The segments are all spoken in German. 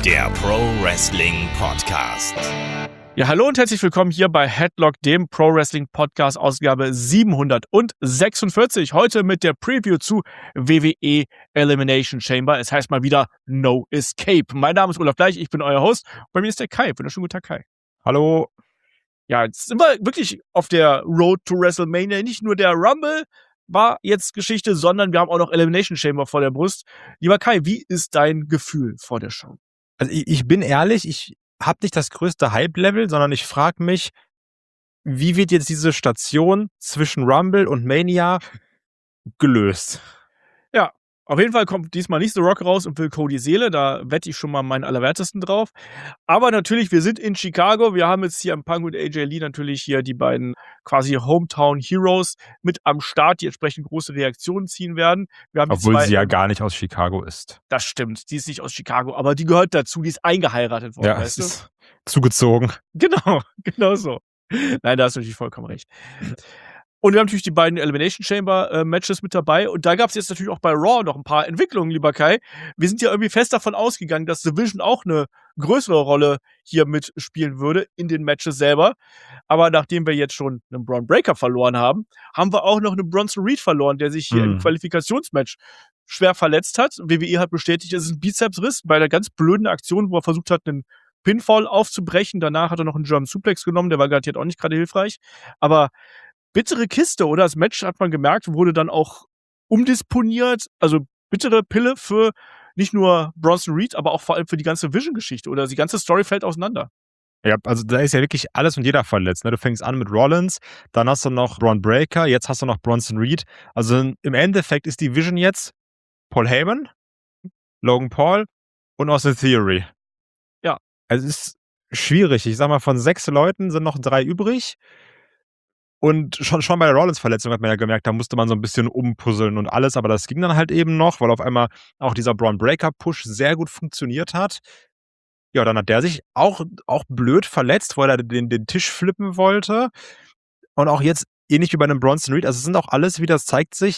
der Pro Wrestling Podcast. Ja, hallo und herzlich willkommen hier bei Headlock, dem Pro Wrestling Podcast, Ausgabe 746. Heute mit der Preview zu WWE Elimination Chamber. Es heißt mal wieder No Escape. Mein Name ist Olaf Bleich, ich bin euer Host. Bei mir ist der Kai. Wunderschönen guten Tag, Kai. Hallo. Ja, jetzt sind wir wirklich auf der Road to WrestleMania. Nicht nur der Rumble war jetzt Geschichte, sondern wir haben auch noch Elimination Chamber vor der Brust. Lieber Kai, wie ist dein Gefühl vor der Show? Also ich bin ehrlich, ich habe nicht das größte Hype-Level, sondern ich frage mich, wie wird jetzt diese Station zwischen Rumble und Mania gelöst? Ja, auf jeden Fall kommt diesmal nicht The Rock raus und will Cody Seele. Da wette ich schon mal meinen Allerwertesten drauf. Aber natürlich, wir sind in Chicago. Wir haben jetzt hier am Punk und AJ Lee natürlich hier die beiden quasi Hometown Heroes mit am Start, die entsprechend große Reaktionen ziehen werden. Wir haben Obwohl sie ja gar nicht aus Chicago ist. Das stimmt, die ist nicht aus Chicago, aber die gehört dazu, die ist eingeheiratet worden, Ja, weißt du? ist zugezogen. Genau so. Nein, da hast du natürlich vollkommen recht. Und wir haben natürlich die beiden Elimination Chamber Matches mit dabei. Und da gab es jetzt natürlich auch bei Raw noch ein paar Entwicklungen, lieber Kai. Wir sind ja irgendwie fest davon ausgegangen, dass The Vision auch eine größere Rolle hier mitspielen würde in den Matches selber. Aber nachdem wir jetzt schon einen Braun Breaker verloren haben, haben wir auch noch einen Bronson Reed verloren, der sich hier im Qualifikationsmatch schwer verletzt hat. WWE hat bestätigt, es ist ein Bizepsriss bei einer ganz blöden Aktion, wo er versucht hat, einen Pinfall aufzubrechen. Danach hat er noch einen German Suplex genommen, der war garantiert auch nicht gerade hilfreich. Aber bittere Kiste, oder? Das Match, hat man gemerkt, wurde dann auch umdisponiert. Also bittere Pille für nicht nur Bronson Reed, aber auch vor allem für die ganze Vision-Geschichte. Oder die ganze Story fällt auseinander. Ja, also da ist ja wirklich alles und jeder verletzt. Ne? Du fängst an mit Rollins, dann hast du noch Braun Breaker, jetzt hast du noch Bronson Reed. Also im Endeffekt ist die Vision jetzt Paul Heyman, Logan Paul und Austin Theory. Ja. Also es ist schwierig. Ich sag mal, von 6 Leuten sind noch 3 übrig. Und schon bei der Rollins-Verletzung hat man ja gemerkt, da musste man so ein bisschen umpuzzeln und alles, aber das ging dann halt eben noch, weil auf einmal auch dieser Braun Breaker-Push sehr gut funktioniert hat. Ja, dann hat der sich auch blöd verletzt, weil er den Tisch flippen wollte. Und auch jetzt ähnlich wie bei einem Bronson Reed, also es sind auch alles, wie das zeigt sich,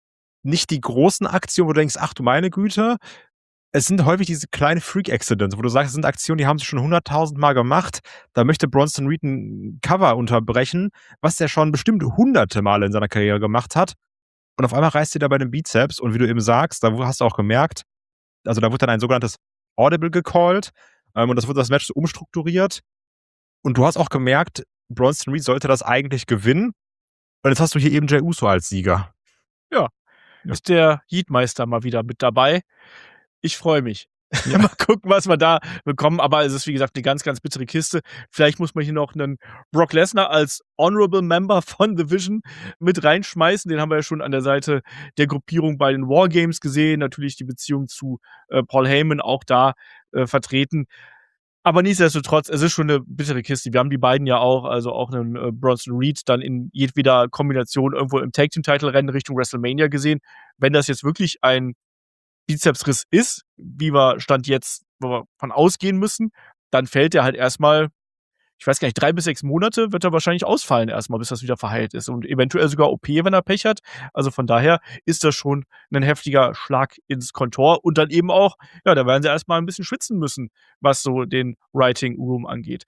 nicht die großen Aktionen, wo du denkst, ach du meine Güte. Es sind häufig diese kleinen Freak-Accidents, wo du sagst, es sind Aktionen, die haben sie schon 100.000 Mal gemacht. Da möchte Bronson Reed ein Cover unterbrechen, was der schon bestimmt hunderte Male in seiner Karriere gemacht hat. Und auf einmal reißt er da bei den Bizeps. Und wie du eben sagst, da hast du auch gemerkt, also da wurde dann ein sogenanntes Audible gecallt. Und das wurde das Match so umstrukturiert. Und du hast auch gemerkt, Bronson Reed sollte das eigentlich gewinnen. Und jetzt hast du hier eben Jey Uso als Sieger. Ja. Ist der Heatmeister mal wieder mit dabei. Ich freue mich. Ja. Mal gucken, was wir da bekommen. Aber es ist, wie gesagt, eine ganz, ganz bittere Kiste. Vielleicht muss man hier noch einen Brock Lesnar als Honorable Member von The Vision mit reinschmeißen. Den haben wir ja schon an der Seite der Gruppierung bei den Wargames gesehen. Natürlich die Beziehung zu Paul Heyman auch da vertreten. Aber nichtsdestotrotz, es ist schon eine bittere Kiste. Wir haben die beiden ja auch, also auch einen Bronson Reed dann in jedweder Kombination irgendwo im Tag-Team-Title-Rennen Richtung WrestleMania gesehen. Wenn das jetzt wirklich ein Bizepsriss ist, wie wir Stand jetzt, wo wir von ausgehen müssen, dann fällt er halt erstmal, ich weiß gar nicht, 3 bis 6 Monate wird er wahrscheinlich ausfallen erstmal, bis das wieder verheilt ist und eventuell sogar OP, wenn er Pech hat. Also von daher ist das schon ein heftiger Schlag ins Kontor und dann eben auch, ja, da werden sie erstmal ein bisschen schwitzen müssen, was so den Writing Room angeht.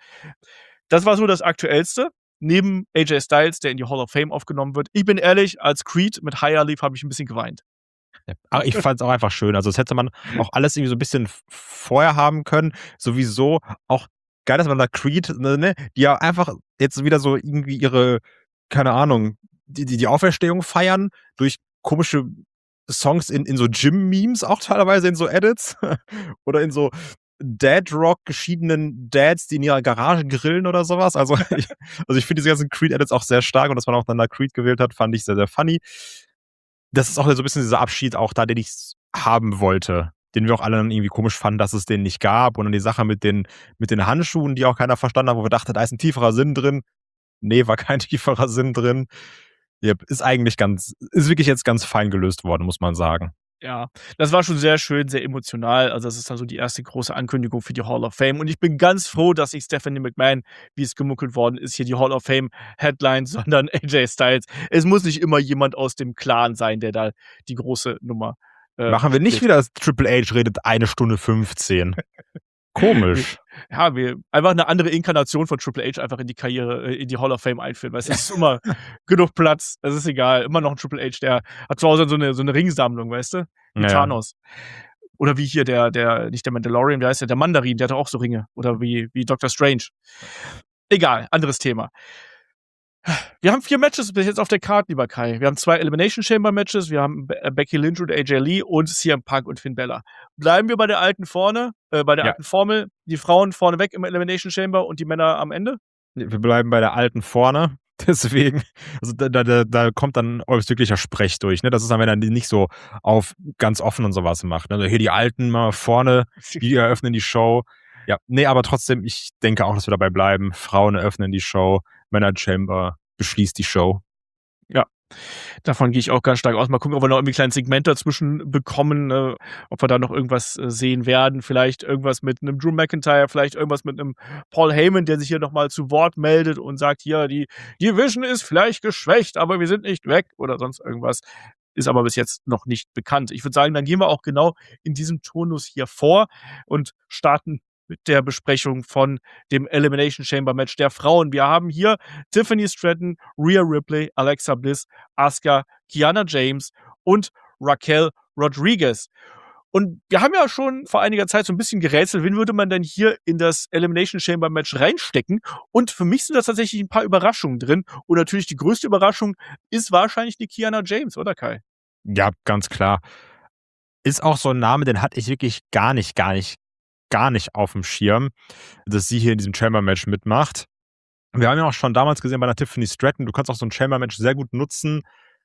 Das war so das Aktuellste. Neben AJ Styles, der in die Hall of Fame aufgenommen wird. Ich bin ehrlich, als Creed mit Higher Leaf habe ich ein bisschen geweint. Aber ich fand es auch einfach schön. Also das hätte man auch alles irgendwie so ein bisschen vorher haben können. Sowieso auch geil, dass man da Creed, ne, die ja einfach jetzt wieder so irgendwie ihre, keine Ahnung, die Auferstehung feiern durch komische Songs in so Gym-Memes, auch teilweise in so Edits oder in so Dad-Rock geschiedenen Dads, die in ihrer Garage grillen oder sowas. Also ich finde diese ganzen Creed-Edits auch sehr stark und dass man auch dann da Creed gewählt hat, fand ich sehr, sehr funny. Das ist auch so ein bisschen dieser Abschied auch da, den ich haben wollte, den wir auch alle dann irgendwie komisch fanden, dass es den nicht gab. Und dann die Sache mit den Handschuhen, die auch keiner verstanden hat, wo wir dachten, da ist ein tieferer Sinn drin. Nee, war kein tieferer Sinn drin. Yep, ist wirklich jetzt ganz fein gelöst worden, muss man sagen. Ja, das war schon sehr schön, sehr emotional. Also das ist dann so die erste große Ankündigung für die Hall of Fame. Und ich bin ganz froh, dass sich Stephanie McMahon, wie es gemunkelt worden ist, hier die Hall of Fame Headline, sondern AJ Styles. Es muss nicht immer jemand aus dem Clan sein, der da die große Nummer Machen wir nicht wieder, Triple H redet 1 Stunde 15. Komisch. Ja, wir einfach eine andere Inkarnation von Triple H einfach in die Karriere, in die Hall of Fame einführen, weißt du? Es ist immer genug Platz, es ist egal. Immer noch ein Triple H, der hat zu Hause so eine Ringsammlung, weißt du? Wie Ja. Thanos. Oder wie hier der nicht der Mandalorian, wie heißt der Mandarin, der hat doch auch so Ringe. Oder wie Doctor Strange. Egal, anderes Thema. Wir haben 4 Matches bis jetzt auf der Karte, lieber Kai. Wir haben 2 Elimination Chamber Matches, wir haben Becky Lynch und AJ Lee und CM Punk und Finn Balor. Bleiben wir bei der alten alten Formel, die Frauen vorneweg im Elimination Chamber und die Männer am Ende? Wir bleiben bei der alten vorne. Deswegen, also da kommt dann wirklicher Sprech durch. Ne? Das ist dann, wenn er die nicht so auf ganz offen und sowas macht. Ne? Also hier die Alten mal vorne, die eröffnen die Show. Ja, nee, aber trotzdem, ich denke auch, dass wir dabei bleiben. Frauen eröffnen die Show, Männer Chamber beschließt die Show. Ja, davon gehe ich auch ganz stark aus. Mal gucken, ob wir noch irgendwie ein kleines Segment dazwischen bekommen, ob wir da noch irgendwas sehen werden. Vielleicht irgendwas mit einem Drew McIntyre, vielleicht irgendwas mit einem Paul Heyman, der sich hier nochmal zu Wort meldet und sagt, hier, die Division ist vielleicht geschwächt, aber wir sind nicht weg oder sonst irgendwas. Ist aber bis jetzt noch nicht bekannt. Ich würde sagen, dann gehen wir auch genau in diesem Turnus hier vor und starten mit der Besprechung von dem Elimination Chamber Match der Frauen. Wir haben hier Tiffany Stratton, Rhea Ripley, Alexa Bliss, Asuka, Kiana James und Raquel Rodriguez. Und wir haben ja schon vor einiger Zeit so ein bisschen gerätselt, wen würde man denn hier in das Elimination Chamber Match reinstecken? Und für mich sind da tatsächlich ein paar Überraschungen drin. Und natürlich die größte Überraschung ist wahrscheinlich die Kiana James, oder Kai? Ja, ganz klar. Ist auch so ein Name, den hatte ich wirklich gar nicht auf dem Schirm, dass sie hier in diesem Chamber-Match mitmacht. Wir haben ja auch schon damals gesehen bei einer Tiffany Stratton, du kannst auch so ein Chamber-Match sehr gut nutzen,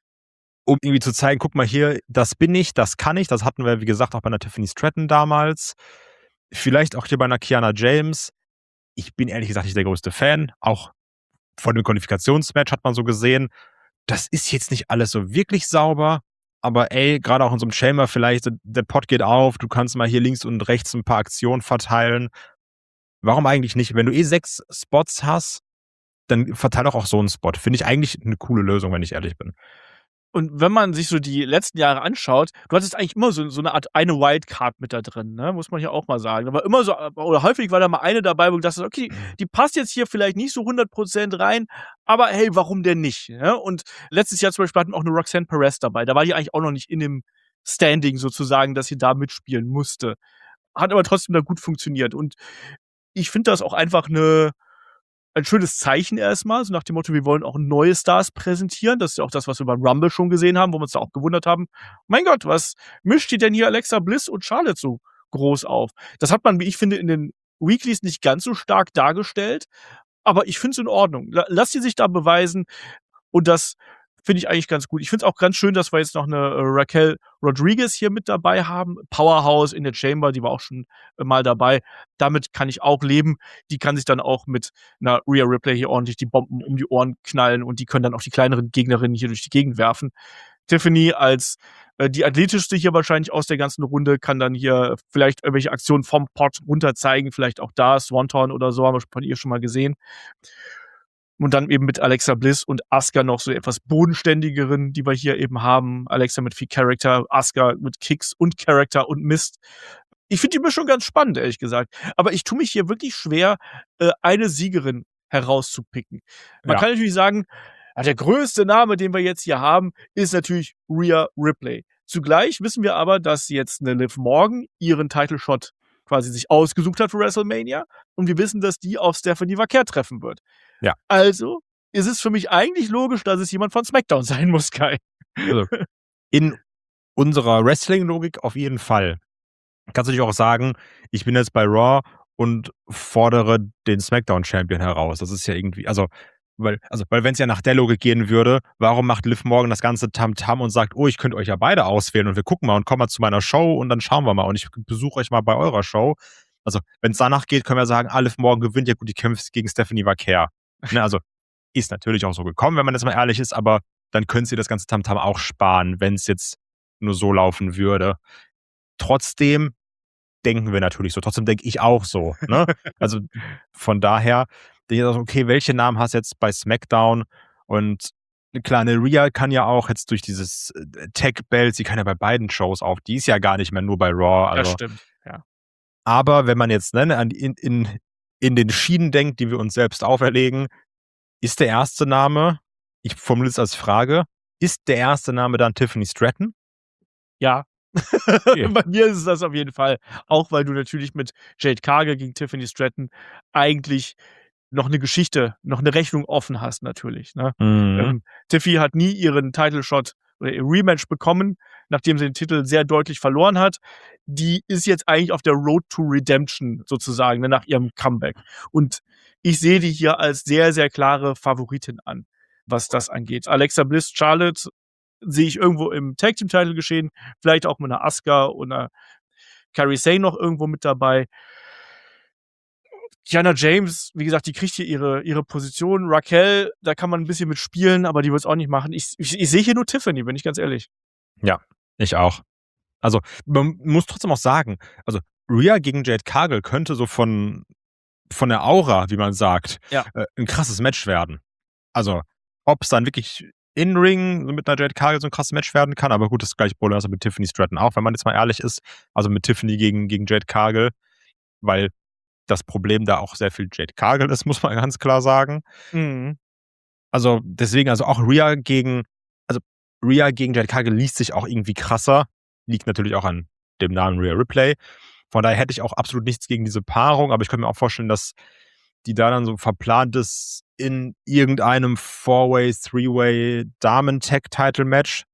um irgendwie zu zeigen, guck mal hier, das bin ich, das kann ich. Das hatten wir, wie gesagt, auch bei einer Tiffany Stratton damals. Vielleicht auch hier bei einer Kiana James. Ich bin ehrlich gesagt nicht der größte Fan. Auch von dem Qualifikationsmatch hat man so gesehen, das ist jetzt nicht alles so wirklich sauber. Aber ey, gerade auch in so einem Chamber vielleicht, der Pot geht auf, du kannst mal hier links und rechts ein paar Aktionen verteilen. Warum eigentlich nicht? Wenn du 6 Spots hast, dann verteile auch so einen Spot. Finde ich eigentlich eine coole Lösung, wenn ich ehrlich bin. Und wenn man sich so die letzten Jahre anschaut, du hattest eigentlich immer so eine Art eine Wildcard mit da drin, ne? Muss man hier auch mal sagen. Aber immer so, oder häufig war da mal eine dabei, wo du dachtest, okay, die passt jetzt hier vielleicht nicht so 100% rein, aber hey, warum denn nicht? Ne? Und letztes Jahr zum Beispiel hatten wir auch eine Roxanne Perez dabei. Da war die eigentlich auch noch nicht in dem Standing sozusagen, dass sie da mitspielen musste. Hat aber trotzdem da gut funktioniert. Und ich finde das auch einfach ein schönes Zeichen erstmal, so nach dem Motto, wir wollen auch neue Stars präsentieren. Das ist ja auch das, was wir beim Rumble schon gesehen haben, wo wir uns da auch gewundert haben. Mein Gott, was mischt die denn hier Alexa Bliss und Charlotte so groß auf? Das hat man, wie ich finde, in den Weeklies nicht ganz so stark dargestellt, aber ich finde es in Ordnung. Lass sie sich da beweisen und das finde ich eigentlich ganz gut. Ich finde es auch ganz schön, dass wir jetzt noch eine Raquel Rodriguez hier mit dabei haben. Powerhouse in der Chamber, die war auch schon mal dabei. Damit kann ich auch leben. Die kann sich dann auch mit einer Rhea Ripley hier ordentlich die Bomben um die Ohren knallen und die können dann auch die kleineren Gegnerinnen hier durch die Gegend werfen. Tiffany als die athletischste hier wahrscheinlich aus der ganzen Runde kann dann hier vielleicht irgendwelche Aktionen vom Pot runter zeigen. Vielleicht auch da Swanton oder so, haben wir von ihr schon mal gesehen. Und dann eben mit Alexa Bliss und Asuka noch so etwas bodenständigeren, die wir hier eben haben. Alexa mit viel Charakter, Asuka mit Kicks und Charakter und Mist. Ich finde die Mischung ganz spannend, ehrlich gesagt. Aber ich tue mich hier wirklich schwer, eine Siegerin herauszupicken. Man kann natürlich sagen, der größte Name, den wir jetzt hier haben, ist natürlich Rhea Ripley. Zugleich wissen wir aber, dass jetzt eine Liv Morgan ihren Title-Shot quasi sich ausgesucht hat für WrestleMania. Und wir wissen, dass die auf Stephanie Vaquer treffen wird. Ja. Also ist es für mich eigentlich logisch, dass es jemand von SmackDown sein muss, Kai. Also, in unserer Wrestling-Logik auf jeden Fall. Kannst du dich auch sagen, ich bin jetzt bei Raw und fordere den SmackDown-Champion heraus. Das ist ja irgendwie, weil wenn es ja nach der Logik gehen würde, warum macht Liv Morgan das ganze Tamtam und sagt, oh, ich könnte euch ja beide auswählen und wir gucken mal und kommen mal zu meiner Show und dann schauen wir mal und ich besuche euch mal bei eurer Show. Also, wenn es danach geht, können wir sagen, Liv Morgan gewinnt, ja gut, die kämpft gegen Stephanie Vaquer. Ne, also, ist natürlich auch so gekommen, wenn man jetzt mal ehrlich ist, aber dann können sie das ganze Tamtam auch sparen, wenn es jetzt nur so laufen würde. Trotzdem denken wir natürlich so. Trotzdem denke ich auch so. Ne? Also von daher denke ich auch, okay, welche Namen hast du jetzt bei SmackDown? Und klar, eine Rhea kann ja auch jetzt durch dieses Tech-Belt, sie kann ja bei beiden Shows auf. Die ist ja gar nicht mehr nur bei Raw. Also, das stimmt, ja. Aber wenn man jetzt in den Schienen denkt, die wir uns selbst auferlegen, ist der erste Name, ich formuliere es als Frage, ist der erste Name dann Tiffany Stratton? Ja. Okay. Bei mir ist es das auf jeden Fall. Auch weil du natürlich mit Jade Cargill gegen Tiffany Stratton eigentlich noch eine Geschichte, noch eine Rechnung offen hast natürlich, ne? Mhm. Tiffy hat nie ihren Title-Shot oder ihr Rematch bekommen, nachdem sie den Titel sehr deutlich verloren hat. Die ist jetzt eigentlich auf der Road to Redemption sozusagen, ne, nach ihrem Comeback. Und ich sehe die hier als sehr, sehr klare Favoritin an, was das angeht. Alexa Bliss, Charlotte sehe ich irgendwo im Tag-Team-Title geschehen, vielleicht auch mit einer Asuka oder Kairi Sane noch irgendwo mit dabei. Kiana James, wie gesagt, die kriegt hier ihre Position. Raquel, da kann man ein bisschen mit spielen, aber die wird es auch nicht machen. Ich sehe hier nur Tiffany, bin ich ganz ehrlich. Ja, ich auch. Also, man muss trotzdem auch sagen, also Rhea gegen Jade Cargill könnte so von der Aura, wie man sagt, Ja. ein krasses Match werden. Also, ob es dann wirklich in-Ring mit einer Jade Cargill so ein krasses Match werden kann, aber gut, das gleiche Problem ist mit Tiffany Stratton auch, wenn man jetzt mal ehrlich ist. Also mit Tiffany gegen Jade Cargill, weil das Problem da auch sehr viel Jade Cargill ist, muss man ganz klar sagen. Mhm. Also deswegen, also auch Rhea gegen Jade Cargill liest sich auch irgendwie krasser. Liegt natürlich auch an dem Namen Rhea Ripley. Von daher hätte ich auch absolut nichts gegen diese Paarung, aber ich könnte mir auch vorstellen, dass die da dann so verplant ist in irgendeinem Four-Way, Three-Way Damen-Tag-Title-Match.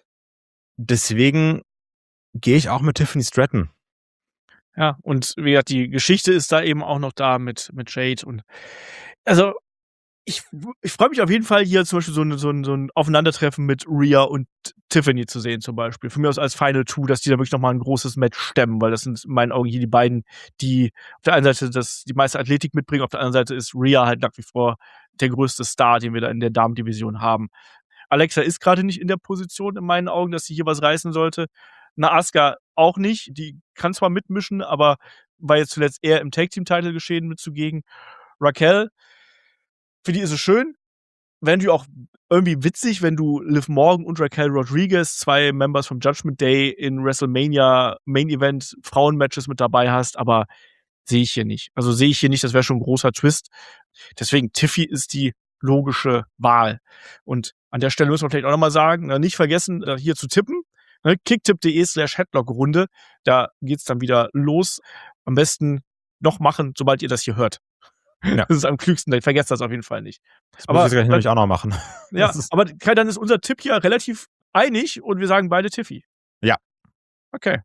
Deswegen gehe ich auch mit Tiffany Stratton. Ja, und wie gesagt, die Geschichte ist da eben auch noch da mit Jade und also ich freue mich auf jeden Fall hier zum Beispiel so ein Aufeinandertreffen mit Rhea und Tiffany zu sehen zum Beispiel. Von mir aus als Final Two, dass die da wirklich noch mal ein großes Match stemmen, weil das sind in meinen Augen hier die beiden, die auf der einen Seite die meiste Athletik mitbringen, auf der anderen Seite ist Rhea halt nach wie vor der größte Star, den wir da in der Damendivision haben. Alexa ist gerade nicht in der Position in meinen Augen, dass sie hier was reißen sollte. Eine Asuka auch nicht. Die kann zwar mitmischen, aber war jetzt zuletzt eher im Tag-Team-Title geschehen mitzugegen. Raquel, für die ist es schön. Wäre natürlich auch irgendwie witzig, wenn du Liv Morgan und Raquel Rodriguez, 2 Members vom Judgment Day in WrestleMania Main Event Frauenmatches mit dabei hast, aber sehe ich hier nicht. Also sehe ich hier nicht, das wäre schon ein großer Twist. Deswegen, Tiffy ist die logische Wahl. Und an der Stelle müssen wir vielleicht auch nochmal sagen, nicht vergessen, hier zu tippen. Kicktipp.de/Headlock-Runde. Da geht's dann wieder los. Am besten noch machen, sobald ihr das hier hört. Ja. Das ist am klügsten, dann vergesst das auf jeden Fall nicht. Das muss ich jetzt nämlich auch noch machen. Ja, aber Kai, dann ist unser Tipp hier relativ einig und wir sagen beide Tiffy. Ja. Okay.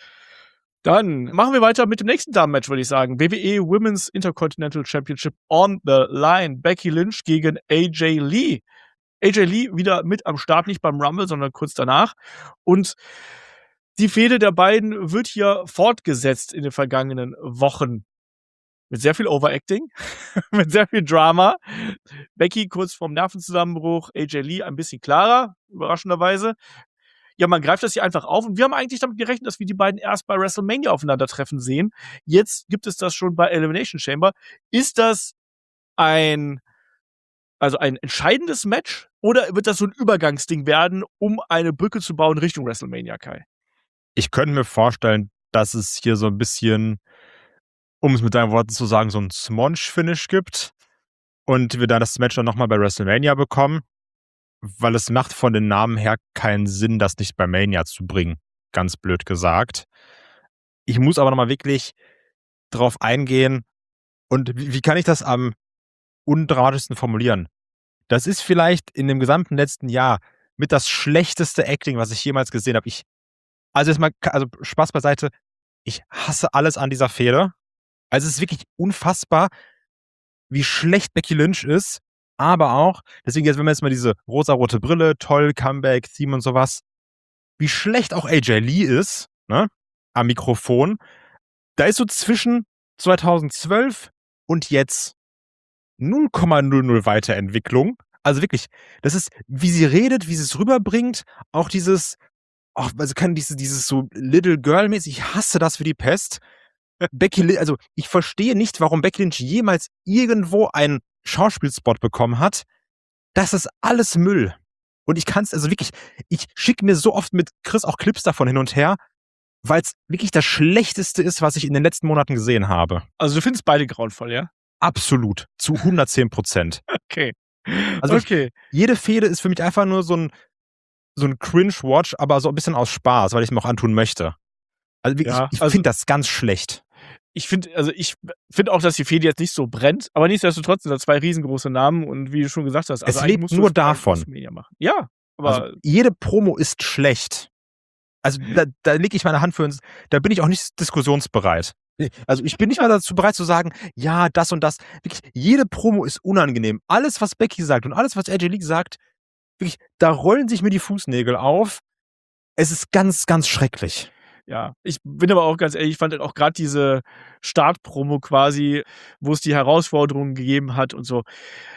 Dann machen wir weiter mit dem nächsten Damenmatch, würde ich sagen. WWE Women's Intercontinental Championship on the line. Becky Lynch gegen AJ Lee. AJ Lee wieder mit am Start, nicht beim Rumble, sondern kurz danach. Und die Fehde der beiden wird hier fortgesetzt in den vergangenen Wochen. Mit sehr viel Overacting, mit sehr viel Drama. Becky kurz vorm Nervenzusammenbruch, AJ Lee ein bisschen klarer, überraschenderweise. Ja, man greift das hier einfach auf und wir haben eigentlich damit gerechnet, dass wir die beiden erst bei WrestleMania aufeinandertreffen sehen. Jetzt gibt es das schon bei Elimination Chamber. Ist das ein entscheidendes Match oder wird das so ein Übergangsding werden, um eine Brücke zu bauen Richtung WrestleMania, Kai? Ich könnte mir vorstellen, dass es hier so ein bisschen, um es mit deinen Worten zu sagen, so ein Smonge-Finish gibt und wir dann das Match dann nochmal bei WrestleMania bekommen, weil es macht von den Namen her keinen Sinn, das nicht bei Mania zu bringen, ganz blöd gesagt. Ich muss aber nochmal wirklich drauf eingehen und wie kann ich das am undramatischsten formulieren? Das ist vielleicht in dem gesamten letzten Jahr mit das schlechteste Acting, was ich jemals gesehen habe. Also Spaß beiseite, ich hasse alles an dieser Fehde. Also es ist wirklich unfassbar, wie schlecht Becky Lynch ist, aber auch, deswegen jetzt, wenn man jetzt mal diese rosarote Brille, toll, Comeback, Theme und sowas, wie schlecht auch AJ Lee ist, ne, am Mikrofon. Da ist so zwischen 2012 und jetzt 0,00 Weiterentwicklung. Also wirklich, das ist, wie sie redet, wie sie es rüberbringt, auch dieses, also kann dieses so Little Girl-mäßig, ich hasse das wie die Pest. Becky Lynch, also ich verstehe nicht, warum Becky Lynch jemals irgendwo einen Schauspielspot bekommen hat. Das ist alles Müll. Und ich kann es, also wirklich, ich schicke mir so oft mit Chris auch Clips davon hin und her. weil es wirklich das Schlechteste ist, was ich in den letzten Monaten gesehen habe. Also du findest beide grauenvoll, ja? Absolut. Zu 110%. Okay. Also Okay. jede Fehde ist für mich einfach nur so ein Cringe-Watch, aber so ein bisschen aus Spaß, weil ich mir auch antun möchte. Also wirklich, Ja, ich also finde das ganz schlecht. ich finde auch, dass die Fehde jetzt nicht so brennt, aber nichtsdestotrotz sind da 2 riesengroße Namen und wie du schon gesagt hast, also Es eigentlich lebt musst du nur es bei davon. WrestleMania machen. Ja, Also aber jede Promo ist schlecht. Also da lege ich meine Hand für uns, da bin ich auch nicht diskussionsbereit. Also ich bin nicht mal dazu bereit zu sagen, ja, das und das. Wirklich, jede Promo ist unangenehm. Alles, was Becky sagt und alles, was AJ Lee sagt, wirklich, da rollen sich mir die Fußnägel auf. Es ist ganz, ganz schrecklich. ja, ich bin aber auch ganz ehrlich, ich fand halt auch gerade diese Startpromo quasi, wo es die Herausforderungen gegeben hat und so.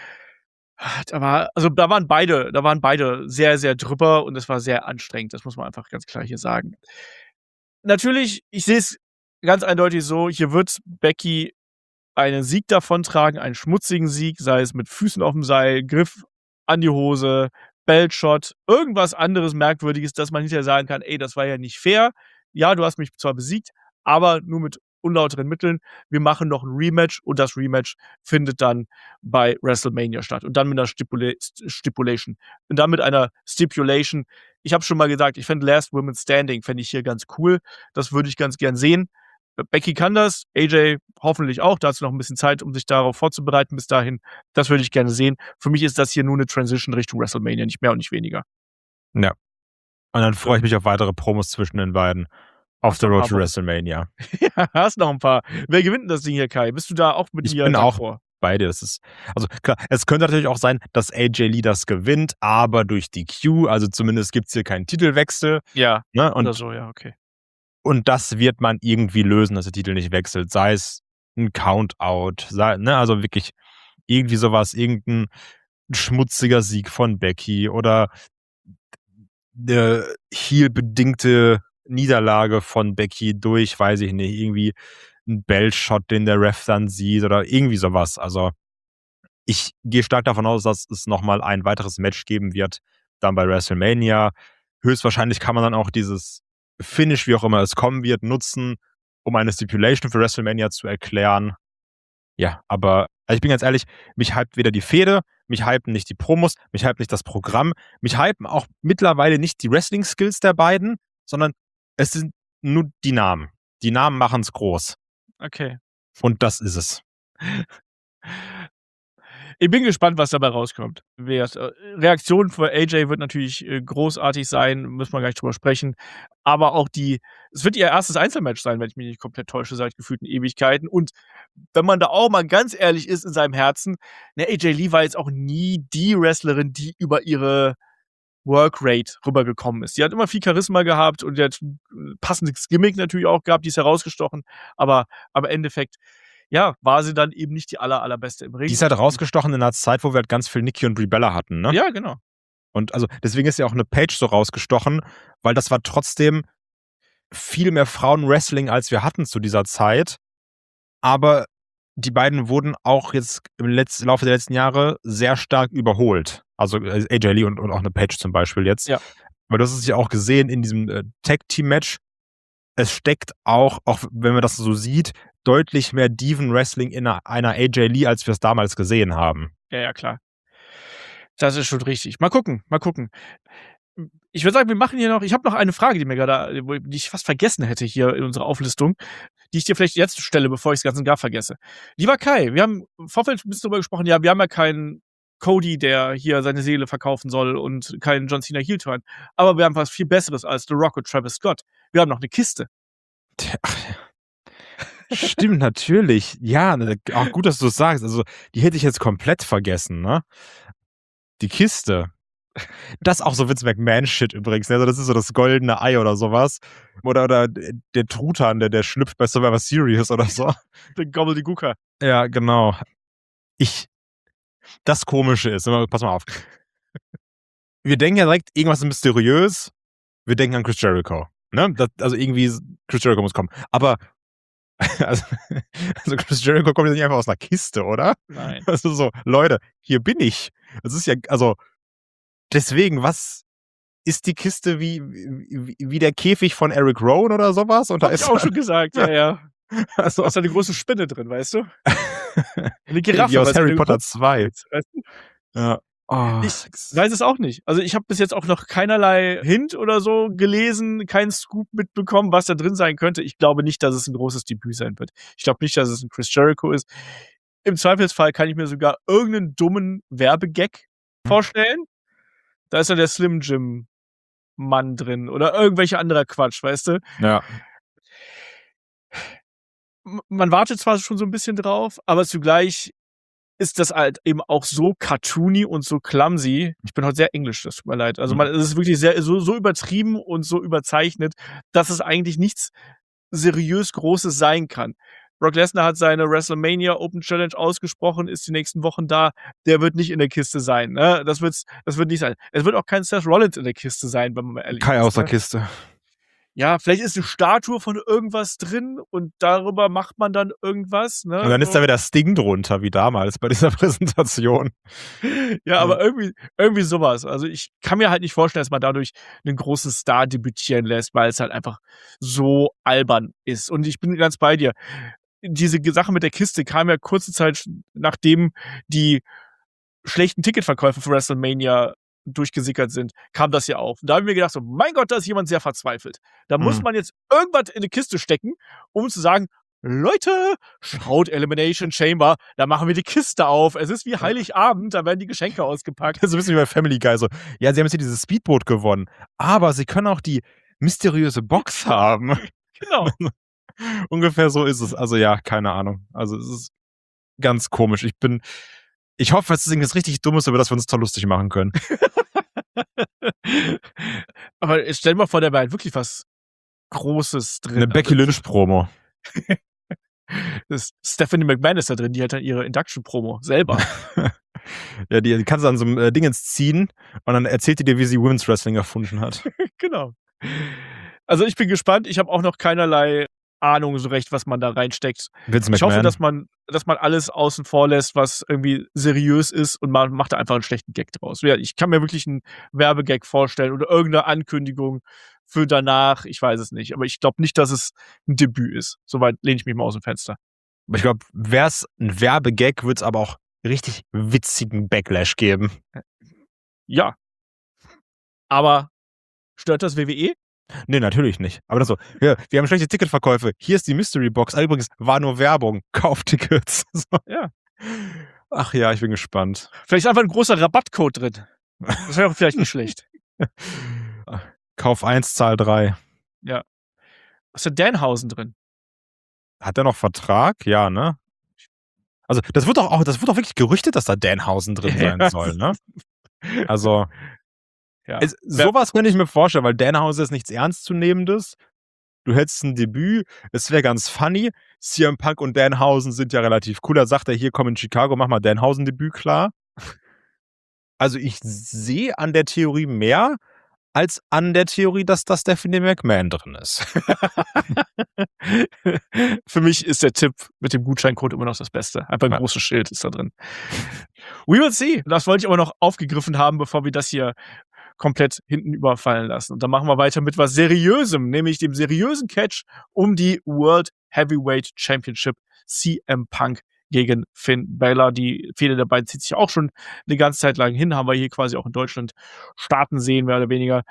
Da waren beide sehr, sehr drüber und es war sehr anstrengend. Das muss man einfach ganz klar hier sagen. Natürlich, ich sehe es ganz eindeutig so, hier wird Becky einen Sieg davontragen, einen schmutzigen Sieg, sei es mit Füßen aufm Seil, Griff an die Hose, Beltshot, irgendwas anderes Merkwürdiges, dass man hinterher sagen kann: „Ey, das war ja nicht fair. Ja, du hast mich zwar besiegt, aber nur mit unlauteren Mitteln. Wir machen noch 'n Rematch und das Rematch findet dann bei WrestleMania statt." Und dann mit 'ner Stipulation. Und dann mit einer Stipulation. Ich habe schon mal gesagt, ich fände Last Woman Standing fände ich hier ganz cool. Das würde ich ganz gern sehen. Becky kann das, AJ hoffentlich auch. Da hat sie noch ein bisschen Zeit, um sich darauf vorzubereiten bis dahin. Das würde ich gerne sehen. Für mich ist das hier nur 'ne Transition Richtung WrestleMania, nicht mehr und nicht weniger. Ja. Und dann freue ich mich auf weitere Promos zwischen den beiden. Auf Hast der noch 'n Road paar to Wochen. WrestleMania. Ja, hast noch 'n paar. Wer gewinnt denn das Ding hier, Kai? Bist du da auch mit Ich mir bin auch d'accord? bei dir. Das ist, also klar, es könnte natürlich auch sein, dass AJ Lee das gewinnt, aber durch DQ, also zumindest gibt's hier keinen Titelwechsel, Ja, ne? oder so, ja, okay. Und das wird man irgendwie lösen, dass der Titel nicht wechselt. Sei es ein Countout, ne? Also wirklich irgendwie sowas, irgendein schmutziger Sieg von Becky oder 'ne heel-bedingte Niederlage von Becky durch, weiß ich nicht, irgendwie 'n Bell-Shot, den der Ref dann sieht oder irgendwie sowas. Also, ich gehe stark davon aus, dass es noch mal ein weiteres Match geben wird, dann bei WrestleMania. Höchstwahrscheinlich kann man dann auch dieses Finish, wie auch immer es kommen wird, nutzen, um eine Stipulation für WrestleMania zu erklären. Ja, aber also ich bin ganz ehrlich, mich hypt weder die Fehde, mich hypen nicht die Promos, mich hypt nicht das Programm, mich hypen auch mittlerweile nicht die Wrestling-Skills der beiden, sondern es sind nur die Namen. Die Namen machen's groß. Okay. Und das ist es. Ich bin gespannt, was dabei rauskommt. Reaktion von AJ wird natürlich, großartig sein, müssen wir gar nicht drüber sprechen. Aber auch es wird ihr erstes Einzelmatch sein, wenn ich mich nicht komplett täusche, seit gefühlten Ewigkeiten. Und wenn man da auch mal ganz ehrlich ist in seinem Herzen, ne, AJ Lee war jetzt auch nie die Wrestlerin, die über ihre Workrate rübergekommen ist. Die hat immer viel Charisma gehabt und die hat 'n passendes Gimmick natürlich auch gehabt, die ist herausgestochen, aber im Endeffekt, ja, war sie dann eben nicht die allerbeste im Ring. Die ist halt rausgestochen in einer Zeit, wo wir halt ganz viel Nikki und Brie Bella hatten, ne? Ja, genau. Und also deswegen ist ja auch eine Paige so rausgestochen, weil das war trotzdem viel mehr Frauenwrestling, als wir hatten zu dieser Zeit. Aber die beiden wurden auch jetzt im Laufe der letzten Jahre sehr stark überholt. Also AJ Lee und auch eine Paige zum Beispiel jetzt. Ja. Aber das ist ja auch gesehen in diesem Tag-Team-Match. Es steckt auch wenn man das so sieht, deutlich mehr Diven-Wrestling in einer AJ Lee, als wir es damals gesehen haben. Ja, ja, klar. Das ist schon richtig. Mal gucken, mal gucken. Ich würde sagen, wir machen hier noch ich habe noch eine Frage, die ich fast vergessen hätte hier in unserer Auflistung, die ich dir vielleicht jetzt stelle, bevor ich's ganz und gar vergesse. Lieber Kai, wir haben im Vorfeld 'n bisschen drüber gesprochen, ja, wir haben ja keinen Cody, der hier seine Seele verkaufen soll und keinen John Cena Heel Turn, aber wir haben was viel Besseres als The Rock und Travis Scott. Wir haben noch 'ne Kiste. Stimmt, natürlich. Ja, auch gut, dass du es sagst. Also, die hätte ich jetzt komplett vergessen, ne? Die Kiste. Das ist auch so Vince McMahon-Shit übrigens. Ne? Also das ist so das goldene Ei oder sowas. Oder der Truthahn, der schlüpft bei Survivor Series oder so. Der Gobbledygooker. Ja, genau. Das Komische ist, pass mal auf. Wir denken ja direkt, irgendwas ist mysteriös. Wir denken an Chris Jericho. Ne? Also irgendwie, Chris Jericho muss kommen. Aber also Chris Jericho kommt ja nicht einfach aus einer Kiste, oder? Nein. Also so, Leute, hier bin ich. Das ist ja, also deswegen, was ist die Kiste wie der Käfig von Eric Rowan oder sowas? Und da Hab ich ist auch schon gesagt, ja. also, Da ist eine große Spinne drin, weißt du? Eine wie Giraffe. aus weißt du, Harry eine Potter große- 2. weißt du? Ja. Oh, Ich weiß es auch nicht. Also ich habe bis jetzt auch noch keinerlei Hint oder so gelesen, keinen Scoop mitbekommen, was da drin sein könnte. Ich glaube nicht, dass es ein großes Debüt sein wird. Ich glaube nicht, dass es ein Chris Jericho ist. Im Zweifelsfall kann ich mir sogar irgendeinen dummen Werbegag vorstellen. Da ist ja der Slim Jim Mann drin oder irgendwelcher anderer Quatsch, weißt du? ja. Man wartet zwar schon so ein bisschen drauf, aber zugleich ist das halt eben auch so cartoony und so clumsy. Ich bin heute sehr englisch, das tut mir leid. Also es ist wirklich so übertrieben und so überzeichnet, dass es eigentlich nichts seriös Großes sein kann. Brock Lesnar hat seine WrestleMania Open Challenge ausgesprochen, ist die nächsten Wochen da. Der wird nicht in der Kiste sein. Ne? Das wird nicht sein. Es wird auch kein Seth Rollins in der Kiste sein, wenn man mal ehrlich Kai ist. aus der Ne? Kiste. Ja, vielleicht ist eine Statue von irgendwas drin und darüber macht man dann irgendwas. Ne? Und dann ist da wieder Sting drunter, wie damals bei dieser Präsentation. Ja, aber irgendwie sowas. Also ich kann mir halt nicht vorstellen, dass man dadurch einen großen Star debütieren lässt, weil es halt einfach so albern ist. Und ich bin ganz bei dir. Diese Sache mit der Kiste kam ja kurze Zeit, nachdem die schlechten Ticketverkäufe für WrestleMania durchgesickert sind, kam das ja auf. Und da haben wir gedacht, so, mein Gott, da ist jemand sehr verzweifelt. Da muss man jetzt irgendwas in eine Kiste stecken, um zu sagen, Leute, schaut Elimination Chamber, da machen wir die Kiste auf. Es ist wie Heiligabend, da werden die Geschenke ausgepackt. Das ist ein bisschen wie bei Family Guy. So, ja, sie haben jetzt hier dieses Speedboot gewonnen, aber sie können auch die mysteriöse Box haben. Genau. Ungefähr so ist es. Also ja, keine Ahnung. Also es ist ganz komisch. Ich hoffe, es ist irgendwas richtig Dummes, über das wir uns toll lustig machen können. Aber stell dir mal vor, da wäre halt wirklich was Großes drin. Eine Becky Lynch-Promo. Stephanie McMahon ist da drin, die hat dann ihre Induction-Promo selber. Ja, die kannst du an so einem Dingens ziehen und dann erzählt die dir, wie sie Women's Wrestling erfunden hat. Genau. Also ich bin gespannt. Ich habe auch noch keinerlei Ahnung so recht, was man da reinsteckt. Vince Ich hoffe, McMahon. dass man alles außen vor lässt, was irgendwie seriös ist und man macht da einfach einen schlechten Gag draus. Ja, ich kann mir wirklich einen Werbegag vorstellen oder irgendeine Ankündigung für danach. Ich weiß es nicht. Aber ich glaube nicht, dass es ein Debüt ist. Soweit lehne ich mich mal aus dem Fenster. Aber ich glaube, wäre es ein Werbegag, wird es aber auch richtig witzigen Backlash geben. Ja. Aber stört das WWE? Nee, natürlich nicht. Aber das so, ja, wir haben schlechte Ticketverkäufe. Hier ist die Mystery Box. Ah, übrigens, war nur Werbung. Kauftickets. So. Ja. Ach ja, ich bin gespannt. Vielleicht ist einfach ein großer Rabattcode drin. Das wäre vielleicht nicht schlecht. Kauf 1, Zahl 3. Ja. Ist der Danhausen drin? Hat der noch Vertrag? Ja, ne? Also, das wird doch wirklich gerüchtet, dass da Danhausen drin sein soll, ne? Also, Ja. Sowas könnte ich mir vorstellen, weil Danhausen ist nichts Ernstzunehmendes. Du hättest ein Debüt, es wäre ganz funny. CM Punk und Danhausen sind ja relativ cool. Da sagt er, hier, komm in Chicago, mach mal Danhausen-Debüt klar. Also ich sehe an der Theorie mehr, als an der Theorie, dass da Stephanie McMahon drin ist. Für mich ist der Tipp mit dem Gutscheincode immer noch das Beste. Einfach ein großes Schild ist da drin. We will see. Das wollte ich aber noch aufgegriffen haben, bevor wir das hier komplett hinten überfallen lassen. Und dann machen wir weiter mit was Seriösem, nämlich dem seriösen Catch um die World Heavyweight Championship. CM Punk gegen Finn Balor. Die Fehde der beiden zieht sich auch schon eine ganze Zeit lang hin, haben wir hier quasi auch in Deutschland starten sehen, mehr oder weniger.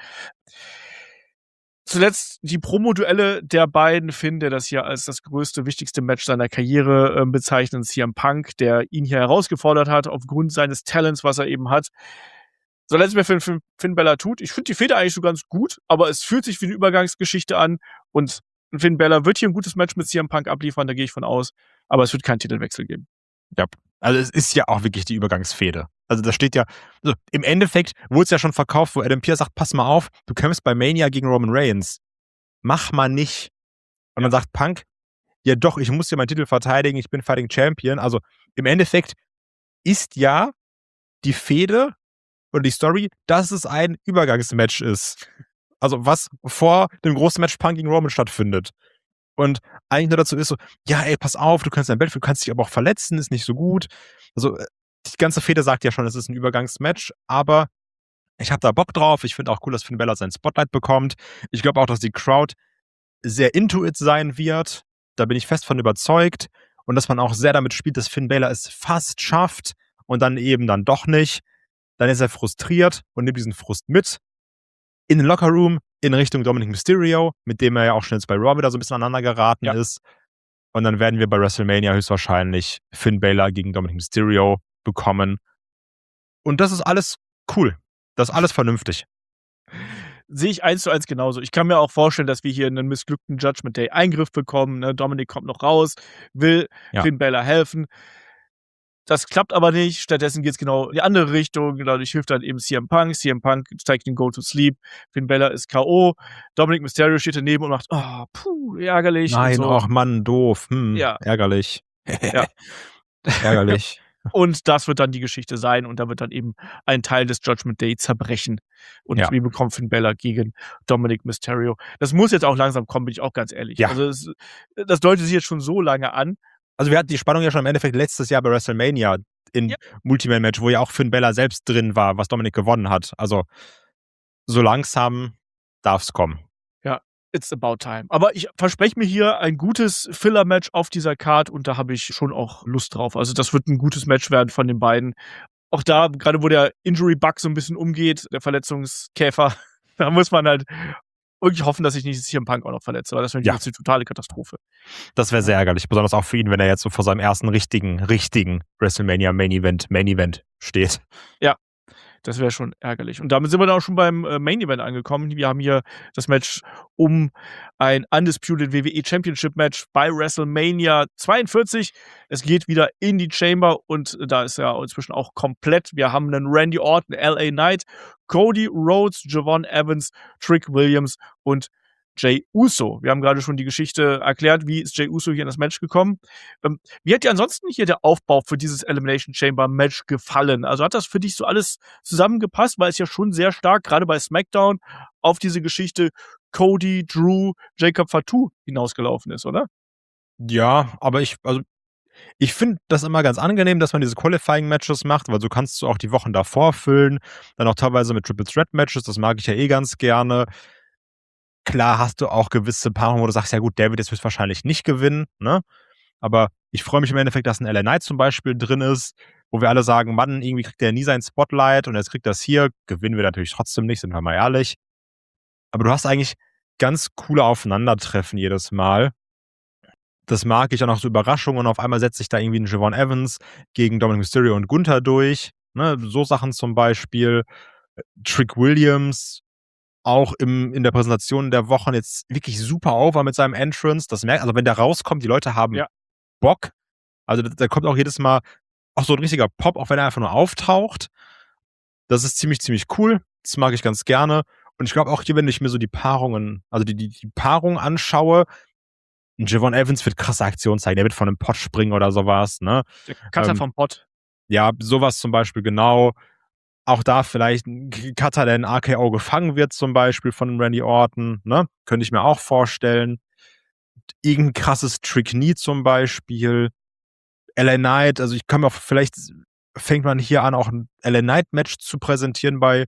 Zuletzt die Promo-Duelle der beiden. Finn, der das hier als das größte, wichtigste Match seiner Karriere bezeichnet. CM Punk, der ihn hier herausgefordert hat, aufgrund seines Talents, was er eben hat. So letztes Mal für Finn Balor tut. Ich finde die Fehde eigentlich so ganz gut, aber es fühlt sich wie eine Übergangsgeschichte an und Finn Balor wird hier ein gutes Match mit CM Punk abliefern, da gehe ich von aus, aber es wird keinen Titelwechsel geben. Ja, also es ist ja auch wirklich die Übergangsfehde. Also das steht ja, also im Endeffekt wurde es ja schon verkauft, wo Adam Pearce sagt, pass mal auf, du kämpfst bei Mania gegen Roman Reigns. Mach mal nicht. Und dann sagt Punk, ja doch, ich muss ja meinen Titel verteidigen, ich bin Fighting Champion. Also im Endeffekt ist ja die Fehde oder die Story, dass es ein Übergangsmatch ist. Also was vor dem großen Match Punk gegen Roman stattfindet. Und eigentlich nur dazu ist so, ja ey, pass auf, du kannst dein Bett, du kannst dich aber auch verletzen, ist nicht so gut. Also die ganze Fehde sagt ja schon, es ist ein Übergangsmatch, aber Ich habe da Bock drauf. Ich finde auch cool, dass Finn Balor sein Spotlight bekommt. Ich glaube auch, dass die Crowd sehr into it sein wird. Da bin ich fest von überzeugt. Und dass man auch sehr damit spielt, dass Finn Balor es fast schafft und dann eben dann doch nicht. Dann ist er frustriert und nimmt diesen Frust mit in den Lockerroom in Richtung Dominic Mysterio, mit dem er ja auch schon jetzt bei Raw wieder so ein bisschen aneinander geraten ist. Und dann werden wir bei WrestleMania höchstwahrscheinlich Finn Balor gegen Dominic Mysterio bekommen. Und das ist alles cool. Das ist alles vernünftig. Sehe ich 1:1 genauso. Ich kann mir auch vorstellen, dass wir hier einen missglückten Judgment Day Eingriff bekommen. Ne? Dominik kommt noch raus, will Finn Balor helfen. Das klappt aber nicht. Stattdessen geht es genau in die andere Richtung. Dadurch hilft dann eben CM Punk. CM Punk zeigt den Go to Sleep. Finn Balor ist K.O. Dominic Mysterio steht daneben und macht, ärgerlich. Nein, und so. ach Mann, doof. Ärgerlich. Ja. Ärgerlich. Und das wird dann die Geschichte sein. Und da wird dann eben ein Teil des Judgment Day zerbrechen. Und wir bekommen Finn Balor gegen Dominic Mysterio. Das muss jetzt auch langsam kommen, bin ich auch ganz ehrlich. Ja. Also das deutet sich jetzt schon so lange an. Also wir hatten die Spannung ja schon im Endeffekt letztes Jahr bei WrestleMania in Multiman-Match, wo ja auch Finn Balor selbst drin war, was Dominic gewonnen hat. Also so langsam darf es kommen. Ja, it's about time. Aber ich verspreche mir hier ein gutes Filler-Match auf dieser Card und da habe ich schon auch Lust drauf. Also das wird ein gutes Match werden von den beiden. Auch da, gerade wo der Injury-Bug so ein bisschen umgeht, der Verletzungskäfer, da muss man halt wirklich hoffen, dass ich nicht CM Punk auch noch verletze, weil das wäre eine totale Katastrophe. Das wäre sehr ärgerlich, besonders auch für ihn, wenn er jetzt so vor seinem ersten richtigen WrestleMania Main Event steht. Ja, das wäre schon ärgerlich. Und damit sind wir dann auch schon beim Main Event angekommen. Wir haben hier das Match um ein Undisputed WWE Championship Match bei WrestleMania 42. Es geht wieder in die Chamber und da ist ja inzwischen auch komplett. Wir haben einen Randy Orton, LA Knight, Cody Rhodes, Javon Evans, Trick Williams und Jey Uso. Wir haben gerade schon die Geschichte erklärt, wie ist Jey Uso hier in das Match gekommen. Wie hat dir ansonsten hier der Aufbau für dieses Elimination Chamber Match gefallen? Also hat das für dich so alles zusammengepasst, weil es ja schon sehr stark, gerade bei SmackDown, auf diese Geschichte Cody, Drew, Jacob Fatu hinausgelaufen ist, oder? Ja, aber ich finde das immer ganz angenehm, dass man diese Qualifying-Matches macht, weil so kannst du auch die Wochen davor füllen. Dann auch teilweise mit Triple Threat-Matches, das mag ich ja ganz gerne. Klar hast du auch gewisse Paarungen, wo du sagst, ja gut, der wird jetzt höchstwahrscheinlich nicht gewinnen, ne? Aber ich freue mich im Endeffekt, dass ein LA Knight zum Beispiel drin ist, wo wir alle sagen, Mann, irgendwie kriegt der nie sein Spotlight und jetzt kriegt das hier. Gewinnen wir natürlich trotzdem nicht, sind wir mal ehrlich. Aber du hast eigentlich ganz coole Aufeinandertreffen jedes Mal. Das mag ich, auch noch so Überraschungen und auf einmal setzt sich da irgendwie ein Javon Evans gegen Dominic Mysterio und Gunther durch. Ne? So Sachen zum Beispiel. Trick Williams auch in der Präsentation der Wochen jetzt wirklich super over mit seinem Entrance. Das merkt, also wenn der rauskommt, die Leute haben Bock. Also da kommt auch jedes Mal auch so ein richtiger Pop, auch wenn er einfach nur auftaucht. Das ist ziemlich, ziemlich cool. Das mag ich ganz gerne. Und ich glaube auch hier, wenn ich mir so die Paarungen, also die Paarung anschaue, Javon Evans wird krasse Aktionen zeigen. Der wird von einem Pott springen oder sowas. Ne? Der Cutter vom Pott. Ja, sowas zum Beispiel, genau. Auch da vielleicht ein Cutter, der in RKO gefangen wird, zum Beispiel von Randy Orton. Ne? Könnte ich mir auch vorstellen. Irgendein krasses Trick-Knee zum Beispiel. LA Knight, also ich kann mir auch, vielleicht fängt man hier an, auch ein LA Knight-Match zu präsentieren bei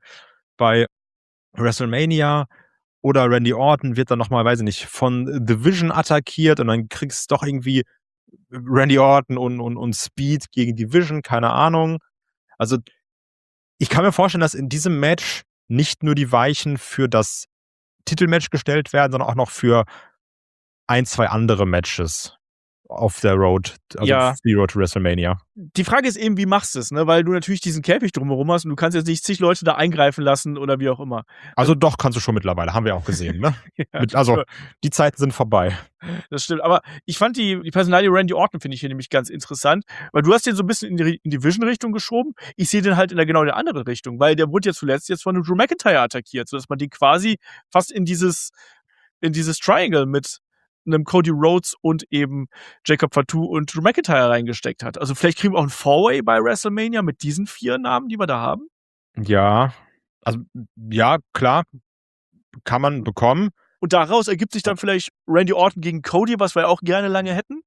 WrestleMania. Oder Randy Orton wird dann nochmal, weiß ich nicht, von The Vision attackiert und dann kriegst du doch irgendwie Randy Orton und Speed gegen die Vision, keine Ahnung. Also ich kann mir vorstellen, dass in diesem Match nicht nur die Weichen für das Titelmatch gestellt werden, sondern auch noch für 1, 2 andere Matches auf der Road, also die Road to WrestleMania. Die Frage ist eben, wie machst du es, ne? Weil du natürlich diesen Käfig drumherum hast und du kannst jetzt nicht zig Leute da eingreifen lassen oder wie auch immer. Also doch, kannst du schon mittlerweile, haben wir auch gesehen, ne? Die Zeiten sind vorbei. Das stimmt, aber ich fand die Personalie Randy Orton finde ich hier nämlich ganz interessant, weil du hast den so ein bisschen in die Vision-Richtung geschoben. Ich sehe den halt in genau der andere Richtung, weil der wurde ja zuletzt jetzt von einem Drew McIntyre attackiert, sodass man den quasi fast in dieses Triangle mit einem Cody Rhodes und eben Jacob Fatu und Drew McIntyre reingesteckt hat. Also vielleicht kriegen wir auch ein Four-Way bei WrestleMania mit diesen 4 Namen, die wir da haben. Ja, also ja, klar, kann man bekommen. Und daraus ergibt sich dann vielleicht Randy Orton gegen Cody, was wir auch gerne lange hätten.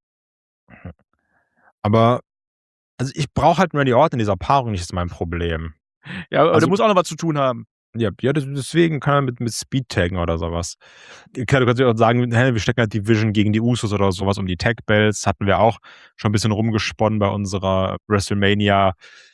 Aber also ich brauche halt Randy Orton in dieser Paarung nicht, ist mein Problem. Ja, aber der muss auch noch was zu tun haben. Ja, deswegen kann er mit Speed taggen oder sowas. Klar, du kannst ja auch sagen, wir stecken halt die Vision gegen die Usos oder sowas um die Tag-Bells. Hatten wir auch schon ein bisschen rumgesponnen bei unserer WrestleMania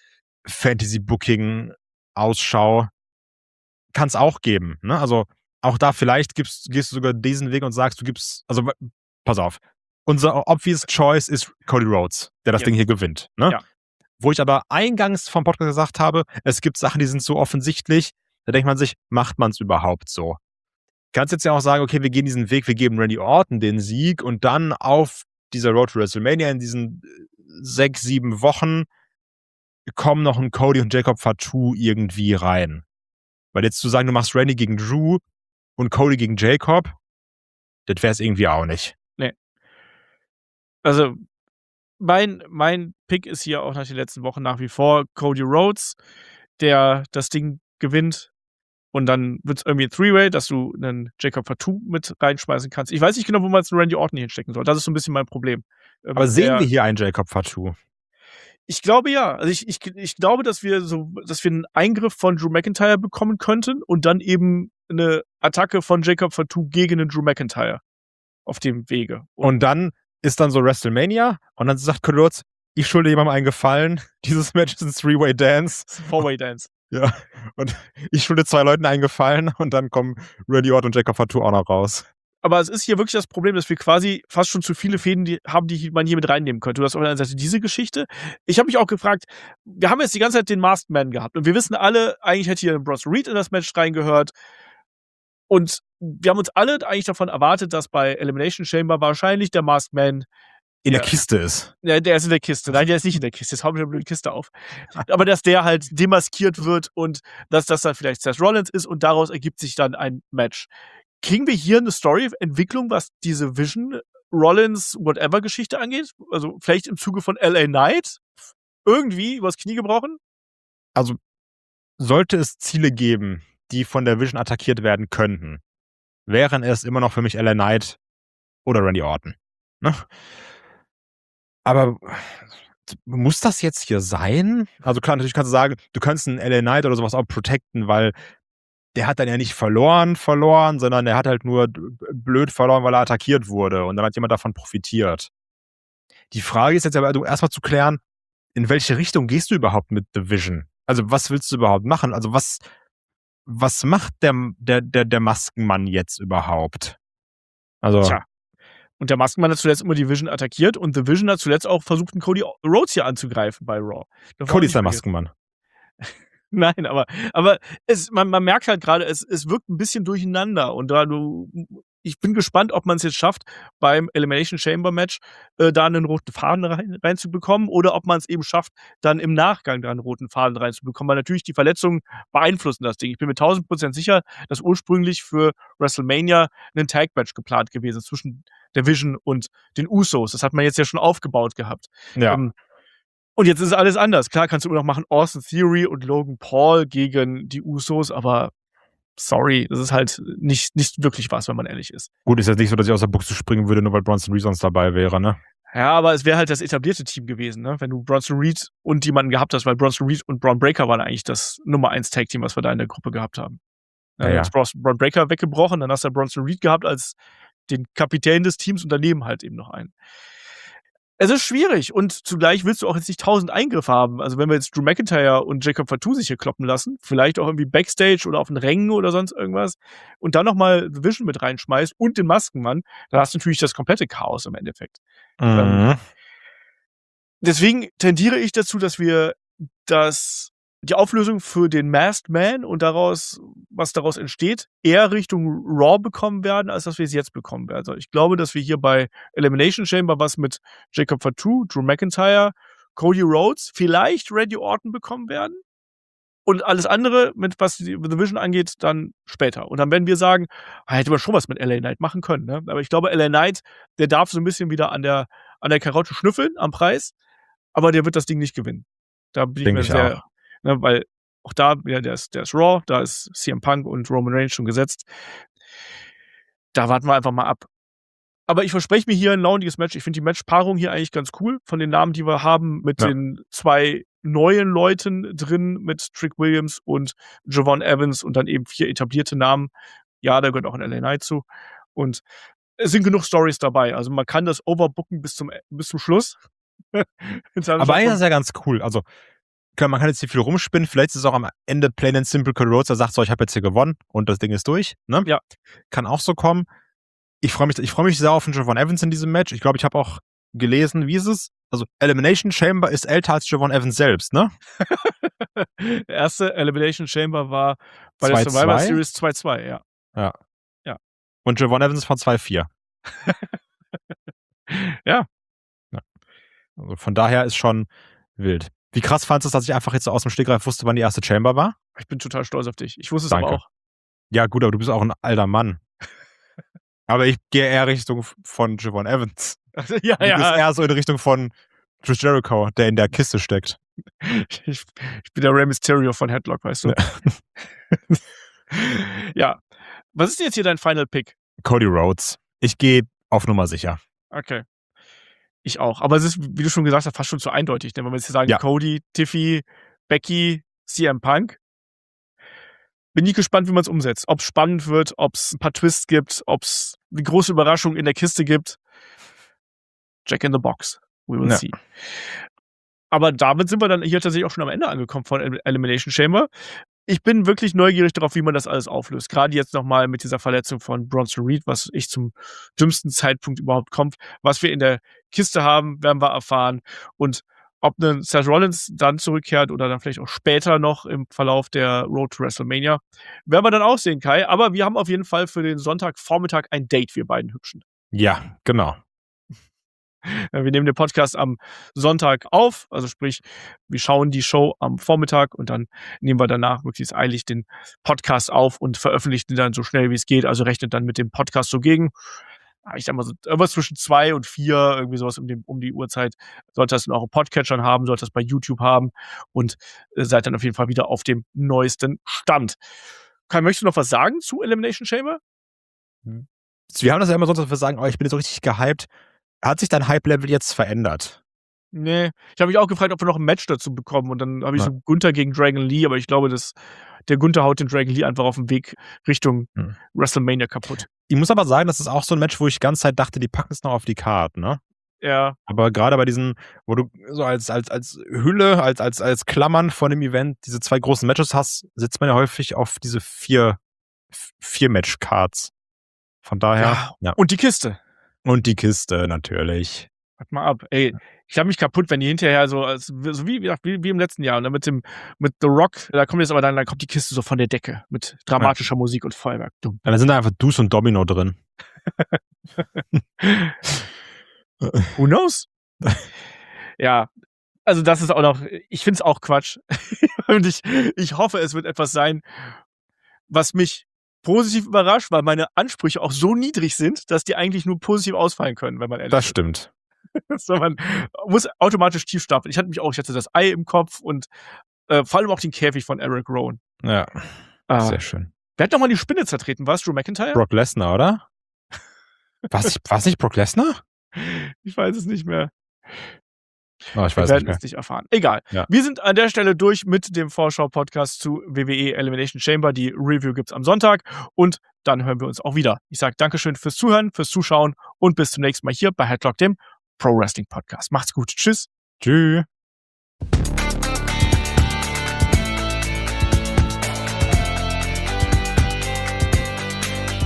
Fantasy-Booking-Ausschau. Kann es auch geben, ne? Also auch da vielleicht gehst du sogar diesen Weg und sagst, pass auf. Unser obvious choice ist Cody Rhodes, der das Ding hier gewinnt, ne? Ja. Wo ich aber eingangs vom Podcast gesagt habe, es gibt Sachen, die sind so offensichtlich, da denkt man sich, macht man es überhaupt so? Kannst jetzt ja auch sagen, okay, wir gehen diesen Weg, wir geben Randy Orton den Sieg und dann auf dieser Road to WrestleMania in diesen 6, 7 Wochen kommen noch ein Cody und Jacob Fatu irgendwie rein. Weil jetzt zu sagen, du machst Randy gegen Drew und Cody gegen Jacob, das wäre es irgendwie auch nicht. Nee. Also, mein Pick ist hier auch nach den letzten Wochen nach wie vor Cody Rhodes, der das Ding gewinnt. Und dann wird es irgendwie ein Three-Way, dass du einen Jacob Fatu mit reinschmeißen kannst. Ich weiß nicht genau, wo man jetzt einen Randy Orton hinstecken soll. Das ist so ein bisschen mein Problem. Aber sehen wir hier einen Jacob Fatu? Ich glaube ja. Also ich glaube, dass wir einen Eingriff von Drew McIntyre bekommen könnten und dann eben eine Attacke von Jacob Fatu gegen den Drew McIntyre auf dem Wege. Und dann ist dann so WrestleMania und dann sagt Cody Rhodes, ich schulde jemandem einen Gefallen. Dieses Match ist ein Three-Way Dance. Four-Way Dance. Ja. Und ich schulde 2 Leuten einen Gefallen und dann kommen Randy Orton und Jacob Fatu auch noch raus. Aber es ist hier wirklich das Problem, dass wir quasi fast schon zu viele Fäden haben, die man hier mit reinnehmen könnte. Du hast auf der einen Seite diese Geschichte. Ich habe mich auch gefragt, wir haben jetzt die ganze Zeit den Masked Man gehabt und wir wissen alle, eigentlich hätte hier Bronson Reed in das Match reingehört. Und wir haben uns alle eigentlich davon erwartet, dass bei Elimination Chamber wahrscheinlich der Masked Man in der Kiste ist. Ja, der ist in der Kiste. Nein, der ist nicht in der Kiste. Jetzt hauen wir eine blöde Kiste auf. Aber dass der halt demaskiert wird und dass das dann vielleicht Seth Rollins ist und daraus ergibt sich dann ein Match. Kriegen wir hier eine Story-Entwicklung, was diese Vision, Rollins, whatever-Geschichte angeht? Also vielleicht im Zuge von LA Knight? Irgendwie übers Knie gebrochen? Also sollte es Ziele geben, die von der Vision attackiert werden könnten, wären es immer noch für mich LA Knight oder Randy Orton. Ne? Aber muss das jetzt hier sein? Also klar, natürlich kannst du sagen, du kannst einen LA Knight oder sowas auch protecten, weil der hat dann ja nicht verloren, sondern der hat halt nur blöd verloren, weil er attackiert wurde und dann hat jemand davon profitiert. Die Frage ist jetzt aber erstmal zu klären, in welche Richtung gehst du überhaupt mit The Vision? Also was willst du überhaupt machen? Also was macht der Maskenmann jetzt überhaupt? Also Tja. Und der Maskenmann hat zuletzt immer die Vision attackiert und The Vision hat zuletzt auch versucht, einen Cody Rhodes hier anzugreifen bei Raw. Cody ist der Maskenmann. Nein, aber man merkt halt gerade, es wirkt ein bisschen durcheinander und ich bin gespannt, ob man es jetzt schafft, beim Elimination Chamber Match da einen roten Faden reinzubekommen oder ob man es eben schafft, dann im Nachgang da einen roten Faden reinzubekommen, weil natürlich die Verletzungen beeinflussen das Ding. Ich bin mir 1000% sicher, dass ursprünglich für WrestleMania ein Tag-Match geplant gewesen ist zwischen der Vision und den Usos. Das hat man jetzt ja schon aufgebaut gehabt. Ja. Und jetzt ist alles anders. Klar kannst du immer noch machen Austin Theory und Logan Paul gegen die Usos, aber sorry, das ist halt nicht wirklich was, wenn man ehrlich ist. Gut, ist jetzt nicht so, dass ich aus der Buchse springen würde, nur weil Bronson Reed sonst dabei wäre, ne? Ja, aber es wäre halt das etablierte Team gewesen, ne? Wenn du Bronson Reed und jemanden gehabt hast, weil Bronson Reed und Braun Breaker waren eigentlich das Nummer 1 Tag-Team, was wir da in der Gruppe gehabt haben. Ja. Dann ist Braun Breaker weggebrochen, dann hast du Bronson Reed gehabt als den Kapitän des Teams und daneben halt eben noch einen. Es ist schwierig und zugleich willst du auch jetzt nicht 1000 Eingriffe haben. Also wenn wir jetzt Drew McIntyre und Jacob Fatu sich hier kloppen lassen, vielleicht auch irgendwie Backstage oder auf den Rängen oder sonst irgendwas und dann nochmal The Vision mit reinschmeißt und den Maskenmann, dann hast du natürlich das komplette Chaos im Endeffekt. Deswegen tendiere ich dazu, dass wir die Auflösung für den Masked Man und was daraus entsteht, eher Richtung Raw bekommen werden, als dass wir es jetzt bekommen werden. Also ich glaube, dass wir hier bei Elimination Chamber was mit Jacob Fatu, Drew McIntyre, Cody Rhodes, vielleicht Randy Orton bekommen werden. Und alles andere, mit was die The Vision angeht, dann später. Und dann werden wir sagen, hätte man schon was mit LA Knight machen können. Ne? Aber ich glaube, LA Knight, der darf so ein bisschen wieder an der Karotte schnüffeln, am Preis. Aber der wird das Ding nicht gewinnen. Da bin ich mir sehr... Ne, weil auch da, ja, der ist Raw, da ist CM Punk und Roman Reigns schon gesetzt. Da warten wir einfach mal ab. Aber ich verspreche mir hier ein launiges Match. Ich finde die Matchpaarung hier eigentlich ganz cool. Von den Namen, die wir haben, mit den 2 neuen Leuten drin mit Trick Williams und Javon Evans und dann eben 4 etablierte Namen. Ja, da gehört auch ein LA Knight zu. Und es sind genug Storys dabei. Also man kann das overbooken bis zum Schluss. Aber eigentlich ist das ja ganz cool. Also klar, man kann jetzt hier viel rumspinnen. Vielleicht ist es auch am Ende plain and simple Cody Rhodes, der sagt so, ich habe jetzt hier gewonnen und das Ding ist durch. Ne? Ja. Kann auch so kommen. Ich freue mich sehr auf den Javon Evans in diesem Match. Ich glaube, ich habe auch gelesen, wie ist es? Also Elimination Chamber ist älter als Javon Evans selbst, ne? Der erste Elimination Chamber war bei 2-2? der Survivor Series 2-2, ja. Ja. Ja. Und Javon Evans von 2-4. Ja. Also von daher ist schon wild. Wie krass fandest du es, dass ich einfach jetzt so aus dem Stegreif wusste, wann die erste Chamber war? Ich bin total stolz auf dich. Ich wusste es Danke. aber auch. Ja gut, aber du bist auch ein alter Mann. Aber ich gehe eher Richtung von Javon Evans. Ja, Du bist eher so in Richtung von Chris Jericho, der in der Kiste steckt. Ich bin der Rey Mysterio von Headlock, weißt du. Ja. Was ist denn jetzt hier dein Final Pick? Cody Rhodes. Ich gehe auf Nummer sicher. Okay. Ich auch. Aber es ist, wie du schon gesagt hast, fast schon zu eindeutig. Ne? Wenn wir jetzt hier sagen, Ja. Cody, Tiffy, Becky, CM Punk. Bin ich gespannt, wie man es umsetzt. Ob es spannend wird, ob es ein paar Twists gibt, ob es eine große Überraschung in der Kiste gibt. Jack in the Box. We will Ja. see. Aber damit sind wir dann hier tatsächlich auch schon am Ende angekommen von Elimination Chamber. Ich bin wirklich neugierig darauf, wie man das alles auflöst. Gerade jetzt nochmal mit dieser Verletzung von Bronson Reed, was ich zum dümmsten Zeitpunkt überhaupt kommt. Was wir in der Kiste haben, werden wir erfahren. Und ob ein Seth Rollins dann zurückkehrt oder dann vielleicht auch später noch im Verlauf der Road to WrestleMania, werden wir dann auch sehen, Kai. Aber wir haben auf jeden Fall für den Sonntagvormittag ein Date, wir beiden Hübschen. Ja, genau. Wir nehmen den Podcast am Sonntag auf, also sprich, wir schauen die Show am Vormittag und dann nehmen wir danach möglichst eilig den Podcast auf und veröffentlichen ihn dann so schnell wie es geht, also rechnet dann mit dem Podcast so gegen. Ich sag mal so, irgendwas zwischen 2 und 4, irgendwie sowas um die Uhrzeit, sollte das in euren Podcatchern haben, sollte das bei YouTube haben und seid dann auf jeden Fall wieder auf dem neuesten Stand. Kai, möchtest du noch was sagen zu Elimination Chamber? Wir haben das ja immer sonst, dass wir sagen, oh, ich bin jetzt so richtig gehypt. Hat sich dein Hype-Level jetzt verändert? Nee, ich habe mich auch gefragt, ob wir noch ein Match dazu bekommen und dann habe ich Ja. so Gunther gegen Dragon Lee, aber ich glaube, dass der Gunther haut den Dragon Lee einfach auf dem Weg Richtung WrestleMania kaputt. Ich muss aber sagen, das ist auch so ein Match, wo ich die ganze Zeit dachte, die packen es noch auf die Karte, ne? Ja, Aber gerade bei diesen, wo du so als Hülle, als Klammern von dem Event diese 2 großen Matches hast, sitzt man ja häufig auf diese 4 Match-Cards. Von daher, ja. Und die Kiste. Und die Kiste natürlich. Warte mal ab. Ey, ich habe mich kaputt, wenn die hinterher so wie im letzten Jahr, ne, mit The Rock, da kommt jetzt aber dann kommt die Kiste so von der Decke mit dramatischer Musik und Feuerwerk. Dumm. Ja, da sind da einfach Deuce und Domino drin. Who knows? Ja, also das ist auch noch, ich finde es auch Quatsch. Und ich hoffe, es wird etwas sein, was mich positiv überrascht, weil meine Ansprüche auch so niedrig sind, dass die eigentlich nur positiv ausfallen können, wenn man ehrlich Das ist. stimmt. So, man muss automatisch tief stapeln. Ich hatte das Ei im Kopf und vor allem auch den Käfig von Eric Rowan. Ja, sehr schön. Wer hat nochmal die Spinne zertreten? War es Drew McIntyre? Brock Lesnar, oder? Was nicht Brock Lesnar? Ich weiß es nicht mehr. Oh, ich Wir weiß werden nicht mehr. es nicht erfahren. Egal. Ja. Wir sind an der Stelle durch mit dem Vorschau-Podcast zu WWE Elimination Chamber. Die Review gibt's am Sonntag und dann hören wir uns auch wieder. Ich sage Dankeschön fürs Zuhören, fürs Zuschauen und bis zum nächsten Mal hier bei Headlock, dem Pro Wrestling Podcast. Macht's gut. Tschüss. Tschüss.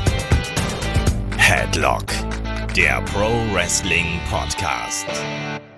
Headlock, der Pro Wrestling Podcast.